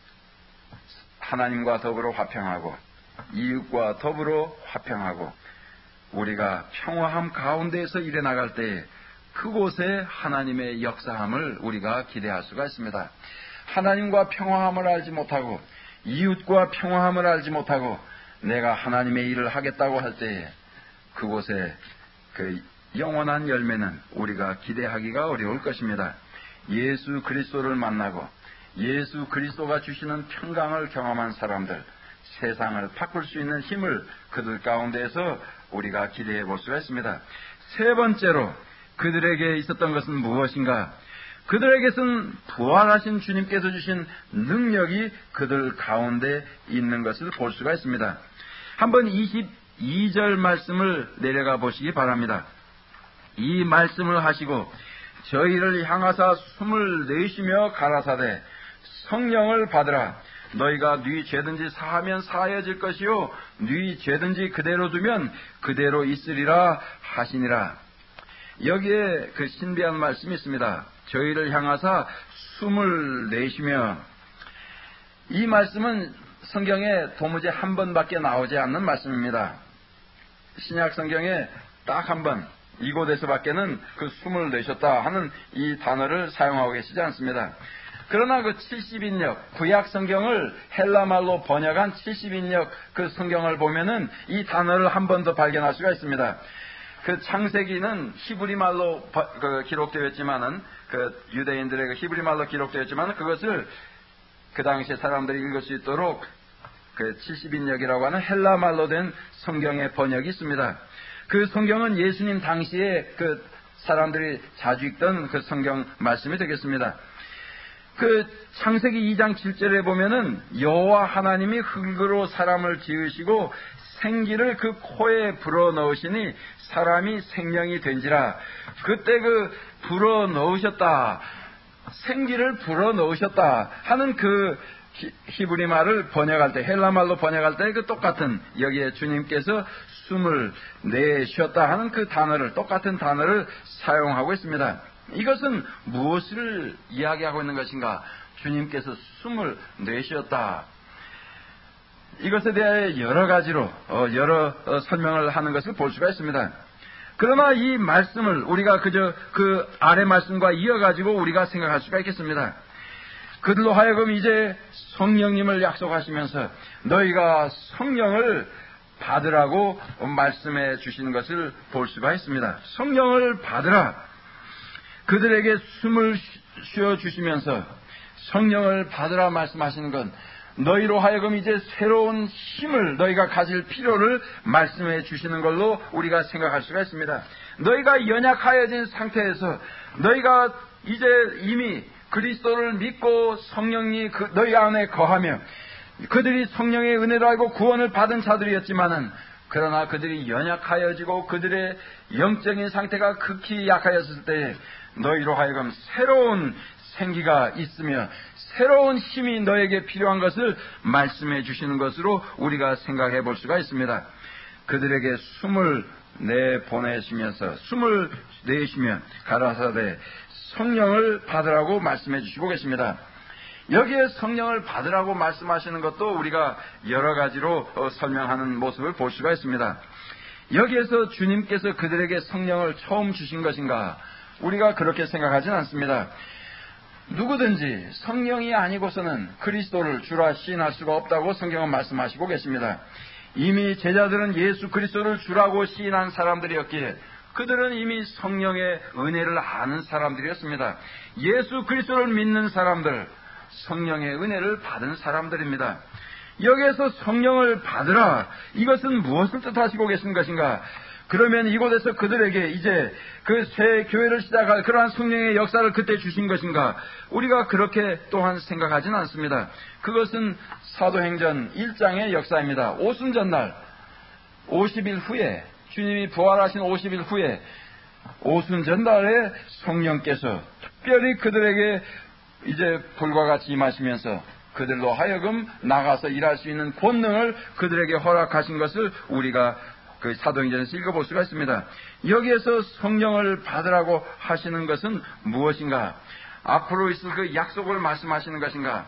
하나님과 더불어 화평하고 이웃과 더불어 화평하고 우리가 평화함 가운데에서 일해 나갈 때에 그곳에 하나님의 역사함을 우리가 기대할 수가 있습니다. 하나님과 평화함을 알지 못하고 이웃과 평화함을 알지 못하고 내가 하나님의 일을 하겠다고 할 때에 그곳에 그 영원한 열매는 우리가 기대하기가 어려울 것입니다. 예수 그리스도를 만나고 예수 그리스도가 주시는 평강을 경험한 사람들, 세상을 바꿀 수 있는 힘을 그들 가운데에서 우리가 기대해 볼 수가 있습니다. 세 번째로 그들에게 있었던 것은 무엇인가? 그들에게는 부활하신 주님께서 주신 능력이 그들 가운데 있는 것을 볼 수가 있습니다. 한번 22절 말씀을 내려가 보시기 바랍니다. 이 말씀을 하시고 저희를 향하사 숨을 내쉬며 가라사대 성령을 받으라. 너희가 네 죄든지 사하면 사하여질 것이요 네 죄든지 그대로 두면 그대로 있으리라 하시니라. 여기에 그 신비한 말씀이 있습니다. 저희를 향하사 숨을 내쉬며, 이 말씀은 성경에 도무지 한 번밖에 나오지 않는 말씀입니다. 신약 성경에 딱 한 번, 이곳에서밖에는 그 숨을 내셨다 하는 이 단어를 사용하고 계시지 않습니다. 그러나 그 70인역, 구약 성경을 헬라말로 번역한 70인역 그 성경을 보면은 이 단어를 한 번 더 발견할 수가 있습니다. 그 창세기는 히브리 말로 기록되어 있지만은, 그 유대인들의 그 히브리 말로 기록되어 있지만은 그것을 그 당시에 사람들이 읽을 수 있도록 그 70인역이라고 하는 헬라 말로 된 성경의 번역이 있습니다. 그 성경은 예수님 당시에 그 사람들이 자주 읽던 그 성경 말씀이 되겠습니다. 그 창세기 2장 7절에 보면은 여호와 하나님이 흙으로 사람을 지으시고 생기를 그 코에 불어 넣으시니 사람이 생명이 된지라. 그때 그 불어 넣으셨다, 생기를 불어 넣으셨다 하는 그 히브리 말을 번역할 때, 헬라 말로 번역할 때 그 똑같은, 여기에 주님께서 숨을 내쉬었다 하는 그 단어를, 똑같은 단어를 사용하고 있습니다. 이것은 무엇을 이야기하고 있는 것인가? 주님께서 숨을 내쉬었다. 이것에 대해 여러 가지로 여러 설명을 하는 것을 볼 수가 있습니다. 그러나 이 말씀을 우리가 그저 그 아래 말씀과 이어가지고 우리가 생각할 수가 있겠습니다. 그들로 하여금 이제 성령님을 약속하시면서 너희가 성령을 받으라고 말씀해 주시는 것을 볼 수가 있습니다. 성령을 받으라. 그들에게 숨을 쉬어 주시면서 성령을 받으라 말씀하시는 건 너희로 하여금 이제 새로운 힘을 너희가 가질 필요를 말씀해 주시는 걸로 우리가 생각할 수가 있습니다. 너희가 연약하여진 상태에서 너희가 이제 이미 그리스도를 믿고 성령이 너희 안에 거하며 그들이 성령의 은혜를 알고 구원을 받은 자들이었지만은, 그러나 그들이 연약하여지고 그들의 영적인 상태가 극히 약하였을 때 너희로 하여금 새로운 생기가 있으며 새로운 힘이 너에게 필요한 것을 말씀해 주시는 것으로 우리가 생각해 볼 수가 있습니다. 그들에게 숨을 내보내시면서, 숨을 내쉬며 가라사대 성령을 받으라고 말씀해 주시고 계십니다. 여기에 성령을 받으라고 말씀하시는 것도 우리가 여러 가지로 설명하는 모습을 볼 수가 있습니다. 여기에서 주님께서 그들에게 성령을 처음 주신 것인가? 우리가 그렇게 생각하지는 않습니다. 누구든지 성령이 아니고서는 그리스도를 주라 시인할 수가 없다고 성경은 말씀하시고 계십니다. 이미 제자들은 예수 그리스도를 주라고 시인한 사람들이었기에 그들은 이미 성령의 은혜를 아는 사람들이었습니다. 예수 그리스도를 믿는 사람들, 성령의 은혜를 받은 사람들입니다. 여기에서 성령을 받으라, 이것은 무엇을 뜻하시고 계신 것인가? 그러면 이곳에서 그들에게 이제 그 새 교회를 시작할 그러한 성령의 역사를 그때 주신 것인가? 우리가 그렇게 또한 생각하지는 않습니다. 그것은 사도행전 1장의 역사입니다. 오순절날 50일 후에, 주님이 부활하신 50일 후에 오순절날에 성령께서 특별히 그들에게 이제 불과 같이 임하시면서 그들로 하여금 나가서 일할 수 있는 권능을 그들에게 허락하신 것을 우리가 그 사도행전에서 읽어볼 수가 있습니다. 여기에서 성령을 받으라고 하시는 것은 무엇인가? 앞으로 있을 그 약속을 말씀하시는 것인가?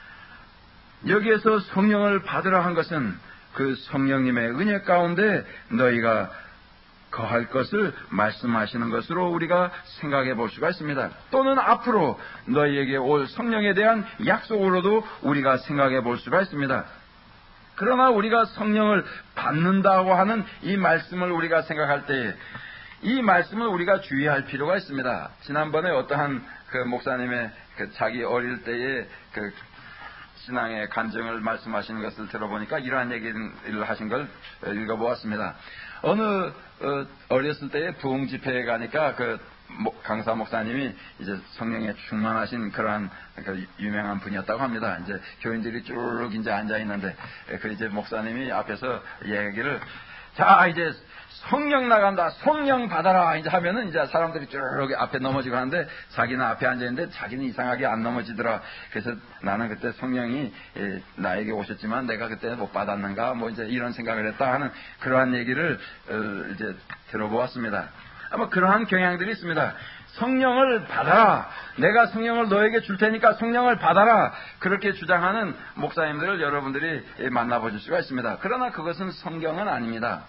여기에서 성령을 받으라 한 것은 그 성령님의 은혜 가운데 너희가 거할 것을 말씀하시는 것으로 우리가 생각해 볼 수가 있습니다. 또는 앞으로 너희에게 올 성령에 대한 약속으로도 우리가 생각해 볼 수가 있습니다. 그러나 우리가 성령을 받는다고 하는 이 말씀을 우리가 생각할 때 이 말씀을 우리가 주의할 필요가 있습니다. 지난번에 어떠한 그 목사님의 그 자기 어릴 때의 그 신앙의 간증을 말씀하시는 것을 들어보니까 이러한 얘기를 하신 걸 읽어보았습니다. 어느 어렸을 때에 부흥 집회에 가니까 그 강사 목사님이 이제 성령에 충만하신 그러한 그 유명한 분이었다고 합니다. 이제 교인들이 쭉 이제 앉아 있는데 그 이제 목사님이 앞에서 얘기를, 자 이제 성령 나간다, 성령 받아라 이제 하면은 이제 사람들이 쭉 앞에 넘어지고 하는데 자기는 앞에 앉아 있는데 자기는 이상하게 안 넘어지더라. 그래서 나는 그때 성령이 나에게 오셨지만 내가 그때 못 받았는가 뭐 이제 이런 생각을 했다 하는 그러한 얘기를 이제 들어보았습니다. 아마 그러한 경향들이 있습니다. 성령을 받아라. 내가 성령을 너에게 줄 테니까 성령을 받아라. 그렇게 주장하는 목사님들을 여러분들이 만나보실 수가 있습니다. 그러나 그것은 성경은 아닙니다.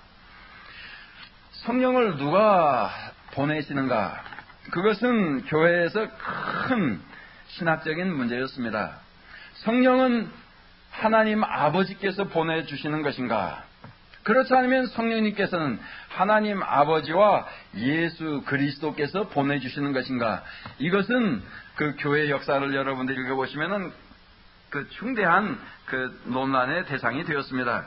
성령을 누가 보내시는가? 그것은 교회에서 큰 신학적인 문제였습니다. 성령은 하나님 아버지께서 보내주시는 것인가? 그렇지 않으면 성령님께서는 하나님 아버지와 예수 그리스도께서 보내주시는 것인가? 이것은 그 교회 역사를 여러분들이 읽어보시면은 그 중대한 그 논란의 대상이 되었습니다.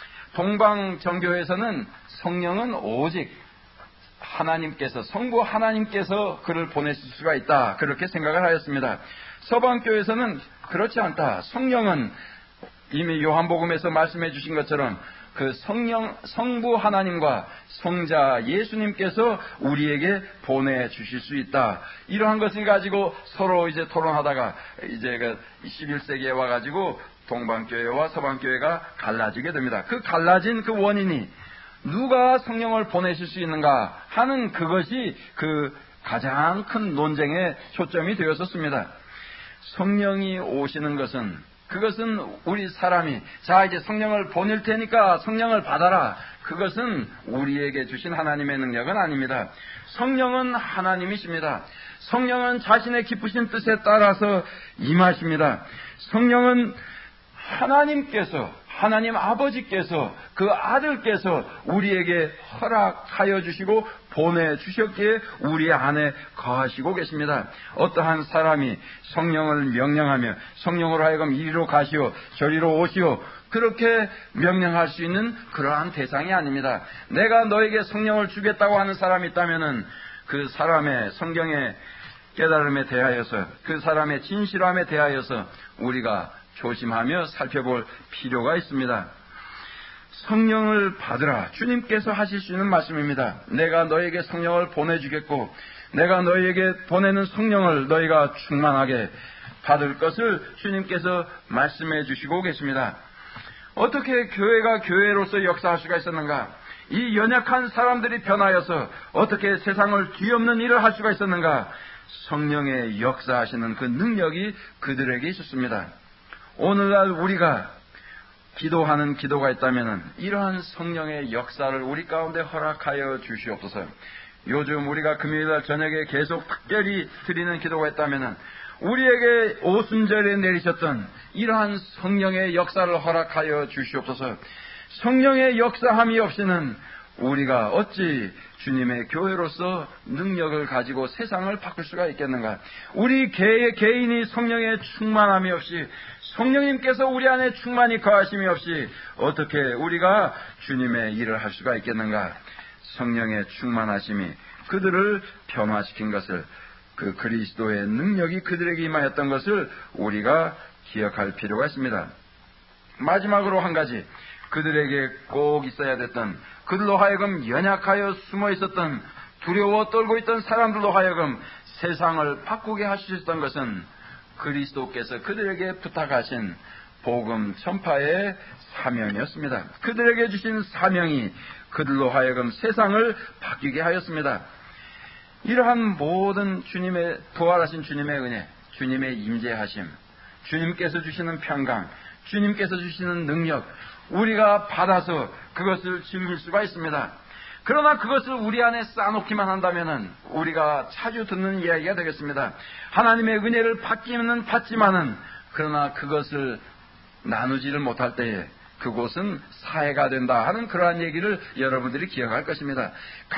동방정교에서는 성령은 오직 하나님께서, 성부 하나님께서 그를 보내실 수가 있다. 그렇게 생각을 하였습니다. 서방교에서는 그렇지 않다. 성령은 이미 요한복음에서 말씀해 주신 것처럼 그 성부 하나님과 성자 예수님께서 우리에게 보내주실 수 있다. 이러한 것을 가지고 서로 이제 토론하다가 이제 그 21세기에 와가지고 동방교회와 서방교회가 갈라지게 됩니다. 그 갈라진 그 원인이 누가 성령을 보내실 수 있는가 하는 그것이 그 가장 큰 논쟁의 초점이 되었었습니다. 성령이 오시는 것은 그것은 우리 사람이 자 이제 성령을 보낼 테니까 성령을 받아라. 그것은 우리에게 주신 하나님의 능력은 아닙니다. 성령은 하나님이십니다. 성령은 자신의 깊으신 뜻에 따라서 임하십니다. 성령은 하나님께서, 하나님 아버지께서, 그 아들께서 우리에게 허락하여 주시고 보내주셨기에 우리 안에 거하시고 계십니다. 어떠한 사람이 성령을 명령하며 성령으로 하여금 이리로 가시오 저리로 오시오 그렇게 명령할 수 있는 그러한 대상이 아닙니다. 내가 너에게 성령을 주겠다고 하는 사람이 있다면은 그 사람의 성경의 깨달음에 대하여서 그 사람의 진실함에 대하여서 우리가 조심하며 살펴볼 필요가 있습니다. 성령을 받으라. 주님께서 하실 수 있는 말씀입니다. 내가 너에게 성령을 보내주겠고 내가 너에게 보내는 성령을 너희가 충만하게 받을 것을 주님께서 말씀해 주시고 계십니다. 어떻게 교회가 교회로서 역사할 수가 있었는가? 이 연약한 사람들이 변하여서 어떻게 세상을 뒤엎는 일을 할 수가 있었는가? 성령의 역사하시는 그 능력이 그들에게 있었습니다. 오늘날 우리가 기도하는 기도가 있다면 이러한 성령의 역사를 우리 가운데 허락하여 주시옵소서. 요즘 우리가 금요일날 저녁에 계속 특별히 드리는 기도가 있다면 우리에게 오순절에 내리셨던 이러한 성령의 역사를 허락하여 주시옵소서. 성령의 역사함이 없이는 우리가 어찌 주님의 교회로서 능력을 가지고 세상을 바꿀 수가 있겠는가? 우리 개인이 성령의 충만함이 없이 성령님께서 우리 안에 충만히 거하심이 없이 어떻게 우리가 주님의 일을 할 수가 있겠는가? 성령의 충만하심이 그들을 변화시킨 것을 그 그리스도의 능력이 그들에게 임하였던 것을 우리가 기억할 필요가 있습니다. 마지막으로 한 가지 그들에게 꼭 있어야 됐던 그들로 하여금 연약하여 숨어 있었던 두려워 떨고 있던 사람들로 하여금 세상을 바꾸게 하셨던 것은 그리스도께서 그들에게 부탁하신 복음 전파의 사명이었습니다. 그들에게 주신 사명이 그들로 하여금 세상을 바뀌게 하였습니다. 이러한 모든 주님의 부활하신 주님의 은혜, 주님의 임재하심, 주님께서 주시는 평강, 주님께서 주시는 능력 우리가 받아서 그것을 즐길 수가 있습니다. 그러나 그것을 우리 안에 쌓아놓기만 한다면 우리가 자주 듣는 이야기가 되겠습니다. 하나님의 은혜를 받기는 받지만은 그러나 그것을 나누지를 못할 때에 그곳은 사해가 된다 하는 그러한 얘기를 여러분들이 기억할 것입니다.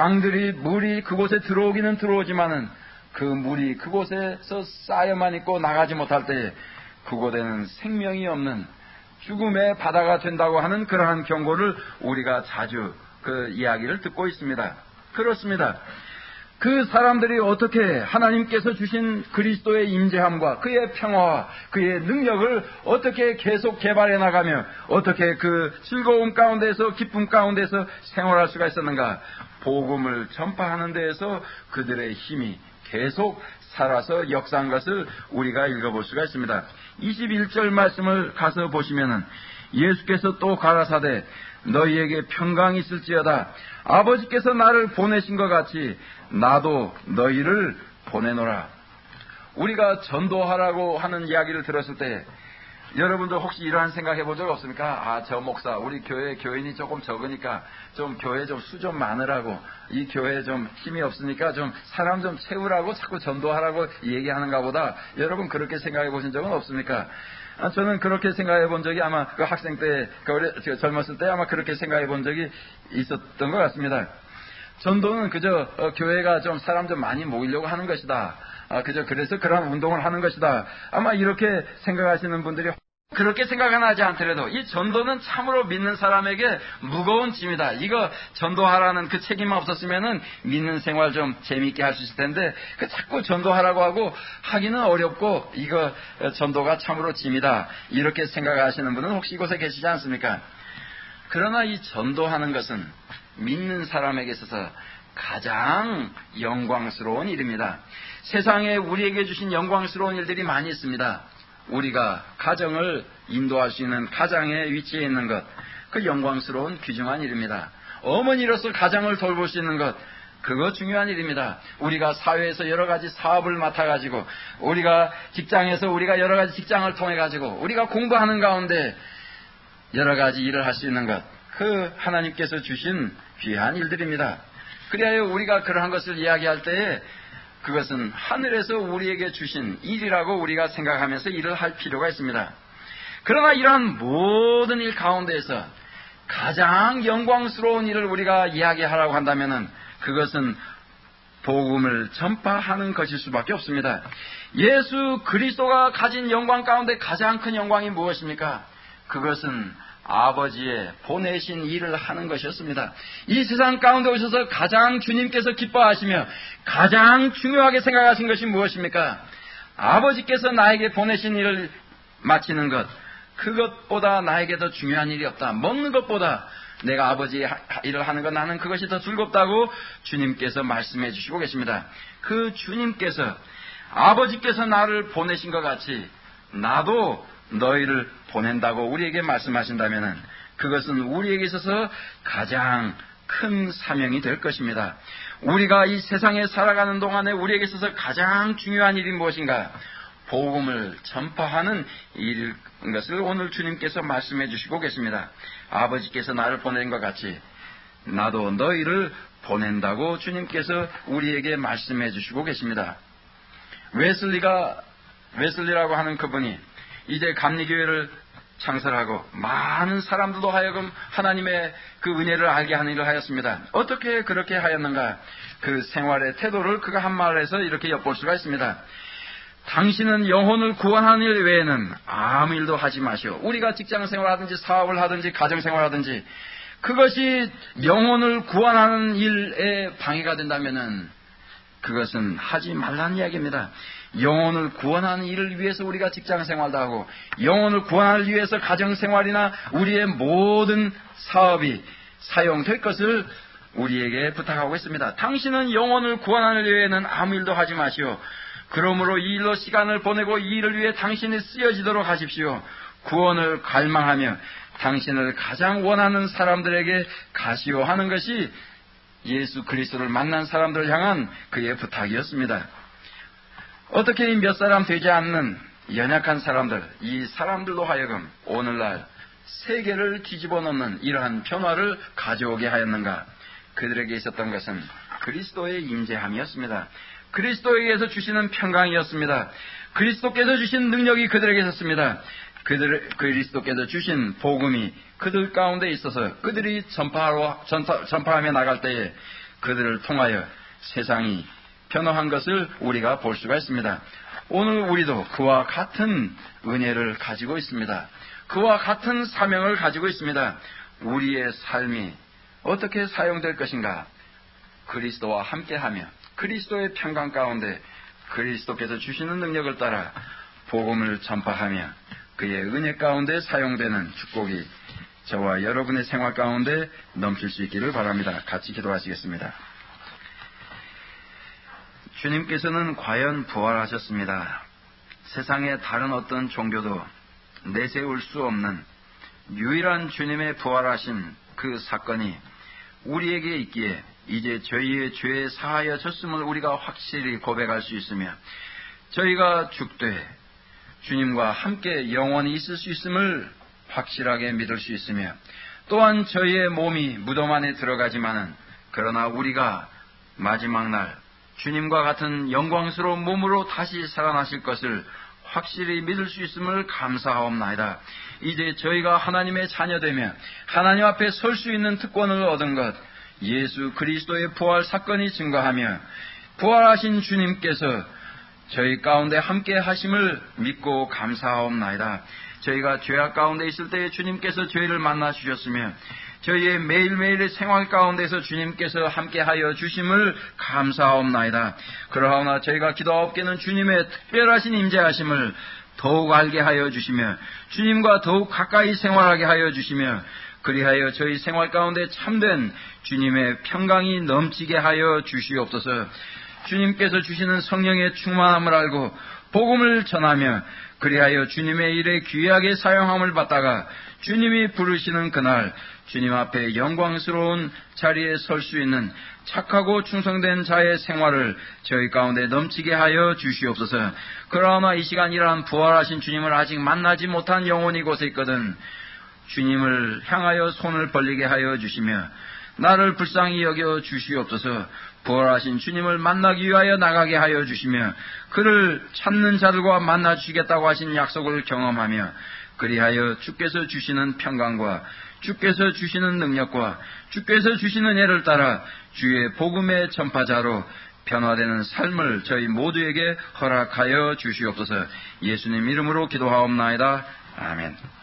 물이 그곳에 들어오기는 들어오지만은 그 물이 그곳에서 쌓여만 있고 나가지 못할 때에 그곳에는 생명이 없는 죽음의 바다가 된다고 하는 그러한 경고를 우리가 자주 그 이야기를 듣고 있습니다. 그렇습니다. 그 사람들이 어떻게 하나님께서 주신 그리스도의 임재함과 그의 평화와 그의 능력을 어떻게 계속 개발해 나가며 어떻게 그 즐거움 가운데서 기쁨 가운데서 생활할 수가 있었는가? 복음을 전파하는 데에서 그들의 힘이 계속 살아서 역사한 것을 우리가 읽어볼 수가 있습니다. 21절 말씀을 가서 보시면은 예수께서 또 가라사대 너희에게 평강이 있을지어다. 아버지께서 나를 보내신 것 같이 나도 너희를 보내노라. 우리가 전도하라고 하는 이야기를 들었을 때 여러분들 혹시 이러한 생각해 본 적 없습니까? 저 목사, 우리 교회 교인이 조금 적으니까 좀 교회 좀 수 좀 많으라고, 이 교회 좀 힘이 없으니까 좀 사람 좀 채우라고 자꾸 전도하라고 얘기하는가 보다. 여러분 그렇게 생각해 보신 적은 없습니까? 저는 그렇게 생각해 본 적이 아마 그 학생 때, 젊었을 때 아마 그렇게 생각해 본 적이 있었던 것 같습니다. 전도는 그저 교회가 좀 사람 좀 많이 모이려고 하는 것이다. 그래서 그런 운동을 하는 것이다. 아마 이렇게 생각하시는 분들이 그렇게 생각은 하지 않더라도 이 전도는 참으로 믿는 사람에게 무거운 짐이다. 이거 전도하라는 그 책임만 없었으면은 믿는 생활 좀 재미있게 할 수 있을 텐데 자꾸 전도하라고 하고 하기는 어렵고 이거 전도가 참으로 짐이다. 이렇게 생각하시는 분은 혹시 이곳에 계시지 않습니까? 그러나 이 전도하는 것은 믿는 사람에게 있어서 가장 영광스러운 일입니다. 세상에 우리에게 주신 영광스러운 일들이 많이 있습니다. 우리가 가정을 인도할 수 있는 가장의 위치에 있는 것, 그 영광스러운 귀중한 일입니다. 어머니로서 가정을 돌볼 수 있는 것, 그거 중요한 일입니다. 우리가 사회에서 여러 가지 사업을 맡아가지고, 우리가 직장에서 우리가 여러 가지 직장을 통해가지고, 우리가 공부하는 가운데 여러 가지 일을 할 수 있는 것, 그 하나님께서 주신 귀한 일들입니다. 그리하여 우리가 그러한 것을 이야기할 때에 그것은 하늘에서 우리에게 주신 일이라고 우리가 생각하면서 일을 할 필요가 있습니다. 그러나 이러한 모든 일 가운데에서 가장 영광스러운 일을 우리가 이야기하라고 한다면 그것은 복음을 전파하는 것일 수밖에 없습니다. 예수 그리스도가 가진 영광 가운데 가장 큰 영광이 무엇입니까? 그것은 아버지의 보내신 일을 하는 것이었습니다. 이 세상 가운데 오셔서 가장 주님께서 기뻐하시며 가장 중요하게 생각하신 것이 무엇입니까? 아버지께서 나에게 보내신 일을 마치는 것, 그것보다 나에게 더 중요한 일이 없다. 먹는 것보다 내가 아버지의 일을 하는 것, 나는 그것이 더 즐겁다고 주님께서 말씀해 주시고 계십니다. 그 주님께서 아버지께서 나를 보내신 것 같이 나도 너희를 보낸다고 우리에게 말씀하신다면 그것은 우리에게 있어서 가장 큰 사명이 될 것입니다. 우리가 이 세상에 살아가는 동안에 우리에게 있어서 가장 중요한 일이 무엇인가? 복음을 전파하는 일인 것을 오늘 주님께서 말씀해 주시고 계십니다. 아버지께서 나를 보낸 것 같이 나도 너희를 보낸다고 주님께서 우리에게 말씀해 주시고 계십니다. 웨슬리라고 하는 그분이 이제 감리교회를 창설하고 많은 사람들도 하여금 하나님의 그 은혜를 알게 하는 일을 하였습니다. 어떻게 그렇게 하였는가? 그 생활의 태도를 그가 한 말에서 이렇게 엿볼 수가 있습니다. 당신은 영혼을 구원하는 일 외에는 아무 일도 하지 마시오. 우리가 직장생활 하든지 사업을 하든지 가정생활 하든지 그것이 영혼을 구원하는 일에 방해가 된다면은 그것은 하지 말라는 이야기입니다. 영혼을 구원하는 일을 위해서 우리가 직장생활도 하고 영혼을 구원하기 위해서 가정생활이나 우리의 모든 사업이 사용될 것을 우리에게 부탁하고 있습니다. 당신은 영혼을 구원하는 일 외에는 아무 일도 하지 마시오. 그러므로 이 일로 시간을 보내고 이 일을 위해 당신이 쓰여지도록 하십시오. 구원을 갈망하며 당신을 가장 원하는 사람들에게 가시오 하는 것이 예수 그리스도를 만난 사람들을 향한 그의 부탁이었습니다. 어떻게 몇 사람 되지 않는 연약한 사람들, 이 사람들로 하여금 오늘날 세계를 뒤집어 놓는 이러한 변화를 가져오게 하였는가? 그들에게 있었던 것은 그리스도의 임재함이었습니다. 그리스도에게서 주시는 평강이었습니다. 그리스도께서 주신 능력이 그들에게 있었습니다. 그리스도께서 주신 복음이 그들 가운데 있어서 그들이 전파하며 나갈 때에 그들을 통하여 세상이 변화한 것을 우리가 볼 수가 있습니다. 오늘 우리도 그와 같은 은혜를 가지고 있습니다. 그와 같은 사명을 가지고 있습니다. 우리의 삶이 어떻게 사용될 것인가? 그리스도와 함께하며 그리스도의 평강 가운데 그리스도께서 주시는 능력을 따라 복음을 전파하며 그의 은혜 가운데 사용되는 축복이 저와 여러분의 생활 가운데 넘칠 수 있기를 바랍니다. 같이 기도하시겠습니다. 주님께서는 과연 부활하셨습니다. 세상의 다른 어떤 종교도 내세울 수 없는 유일한 주님의 부활하신 그 사건이 우리에게 있기에 이제 저희의 죄에 사하여졌음을 우리가 확실히 고백할 수 있으며 저희가 죽되 주님과 함께 영원히 있을 수 있음을 확실하게 믿을 수 있으며 또한 저희의 몸이 무덤 안에 들어가지만은 그러나 우리가 마지막 날 주님과 같은 영광스러운 몸으로 다시 살아나실 것을 확실히 믿을 수 있음을 감사하옵나이다. 이제 저희가 하나님의 자녀되며 하나님 앞에 설 수 있는 특권을 얻은 것, 예수 그리스도의 부활 사건이 증거하며 부활하신 주님께서 저희 가운데 함께 하심을 믿고 감사하옵나이다. 저희가 죄악 가운데 있을 때에 주님께서 저희를 만나 주셨으며 저희의 매일매일의 생활 가운데서 주님께서 함께하여 주심을 감사하옵나이다. 그러하나 저희가 기도하옵기는 주님의 특별하신 임재하심을 더욱 알게 하여 주시며 주님과 더욱 가까이 생활하게 하여 주시며 그리하여 저희 생활 가운데 참된 주님의 평강이 넘치게 하여 주시옵소서. 주님께서 주시는 성령의 충만함을 알고 복음을 전하며 그리하여 주님의 일에 귀하게 사용함을 받다가 주님이 부르시는 그날 주님 앞에 영광스러운 자리에 설 수 있는 착하고 충성된 자의 생활을 저희 가운데 넘치게 하여 주시옵소서. 그러나 이 시간 이러한 부활하신 주님을 아직 만나지 못한 영혼이 이곳에 있거든 주님을 향하여 손을 벌리게 하여 주시며 나를 불쌍히 여겨 주시옵소서. 부활하신 주님을 만나기 위하여 나가게 하여 주시며 그를 찾는 자들과 만나 주시겠다고 하신 약속을 경험하며 그리하여 주께서 주시는 평강과 주께서 주시는 능력과 주께서 주시는 애를 따라 주의 복음의 전파자로 변화되는 삶을 저희 모두에게 허락하여 주시옵소서. 예수님 이름으로 기도하옵나이다. 아멘.